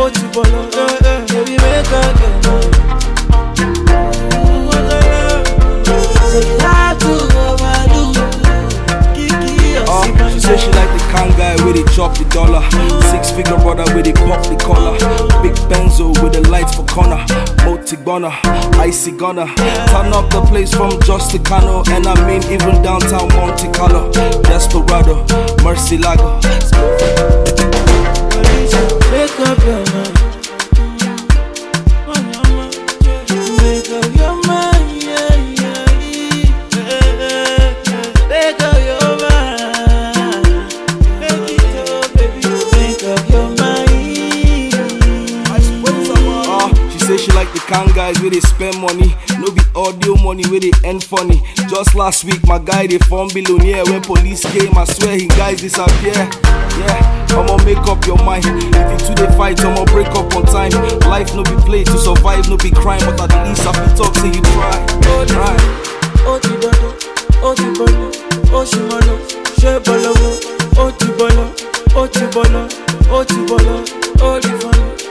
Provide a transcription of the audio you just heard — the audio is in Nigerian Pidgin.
oh tu bolo, baby make up your mind. Say you have to overdo. She say she like the kind guy where they chop the dollar. 6-figure brother where they pop the collar. Big Benzo with the lights for corner. Multi-gunner, icy gunner. Turn up the place from Justicano. And I mean even downtown Monte Carlo. Desperado, Murcielago. Make up your mind. Make up your mind, yeah, yeah, yeah. Make up your mind. Make it up, baby. Make up your mind. She say she like the kind guys where they spend money. No be audio money where they end funny. Just last week my guy they form billionaire. When police came I swear he guys disappear. Yeah, I'ma make up your mind. If you two they fight, I'ma break up on time. Life no be play, to survive no be crime. But at least I feel talk say you try. Try. Oh ti bolo, oh ti bolo, oh shimano, she bolo, oh ti bolo, oh ti bolo, oh ti bolo, oh di fun.